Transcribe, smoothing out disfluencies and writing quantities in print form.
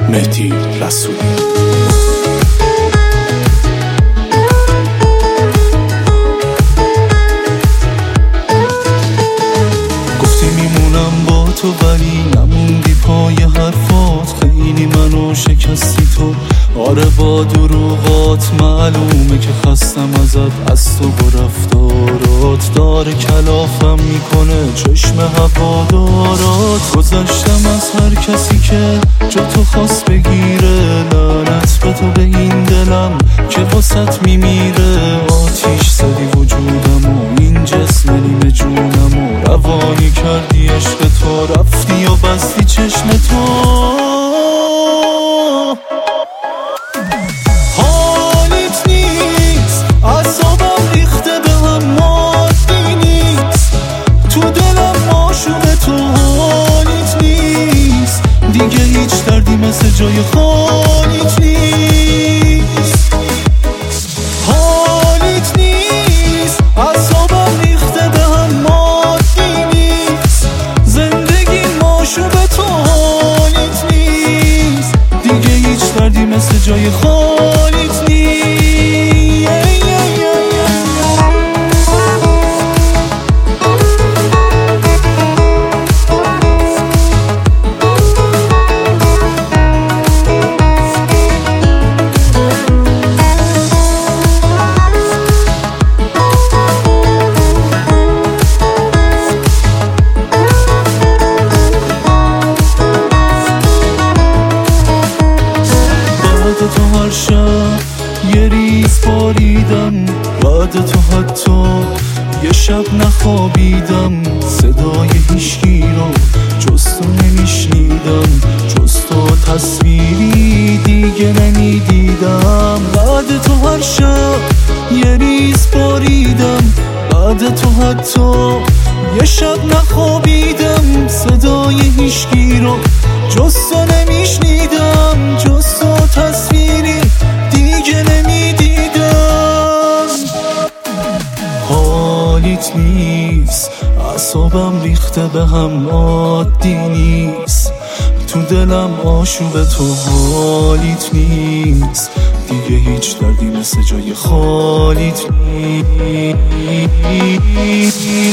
مهدی رسولی. گفتی میمونم با تو ولی نموندی پای حرفات، خیلی منو شکستی تو. آره با دروغات معلومه که خستم ازت، از تو با رفتارات داره کلافم میکنه چشم هوادارات. گذشتم از هر کسی که جا تو خواست بگیره، لعنت به تو به این دلم که واسط میمیره. آتیش زدی وجودم و این جسم نیمه جونم و روانی کردی عشق تو، رفتی و بستی چشم تو. دیگه هیچ دردی مثل جای خالیت نیست، حالیت نیست. اعصابم ریخته به هم مادی نیست، زندگی ماشو به تو حالیت نیست. دیگه هیچ دردی مثل جای خالیت نیست. تو هر شب یه ریز باریدم، بعد تو حتی یه شب نخوابیدم. صدای هیچکی رو جز تو نمیشنیدم، جز تو تصویری دیگه نمیدیدم. بعد تو هر شب یه ریز باریدم، بعد تو حتی یه شب نخوابیدم. صدای هیچکی رو جز تو نمیشنیدم، جز تو تصویری دیگه نمیدیدم. حالیت نیست، اعصابم ریخته به هم عادی نیست. تو دلم آشوب تو حالیت نیست، دیگه هیچ دردی مثل جای خالیت نیست.